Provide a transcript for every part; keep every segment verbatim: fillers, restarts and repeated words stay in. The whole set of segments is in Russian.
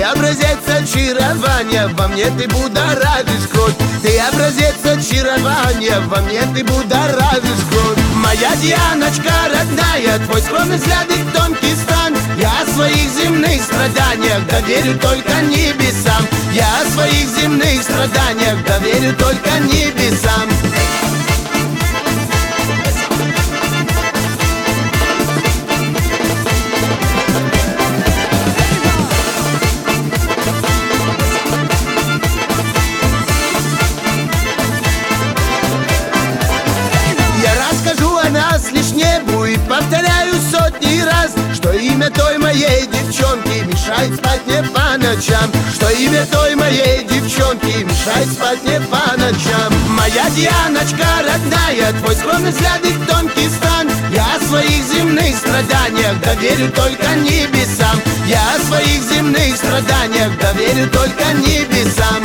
Ты образец очарования, во мне ты будоражишь кровь. Ты образец очарования, во мне ты будоражишь кровь. Моя Дианочка родная, твой скромный взгляд и тонкий стан. Я о своих земных страданиях доверю только небесам. Я о своих земных страданиях доверю только небесам. Лишь небу и повторяю сотни раз, что имя той моей девчонки мешает спать мне по ночам. Что имя той моей девчонки мешает спать мне по ночам. Моя Дианочка родная, твой скромный взгляд и тонкий стан. Я о своих земных страданиях доверю только небесам. Я о своих земных страданиях доверю только небесам.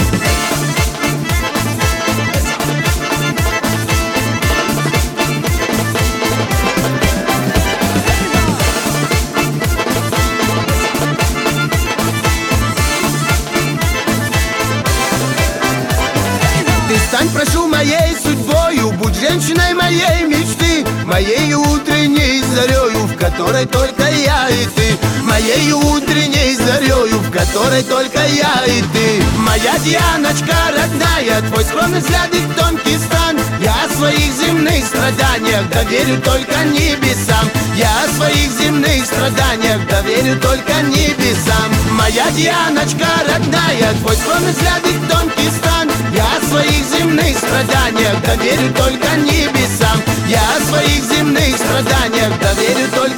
Стань, прошу, моей судьбою, будь женщиной моей мечты, моей утренней зарею, в которой только я и ты. Моей утренней зарею, в которой только я и ты. Моя Дианочка родная, твой скромный взгляд и тонкий стан. Я о своих земных страданиях доверю только небесам. Я о своих земных страданиях доверю только небесам. Моя Дианочка родная, твой скромный взгляд и тонкий стан. Я о своих земных страданиях доверю только небесам. Я о своих земных страданиях доверю только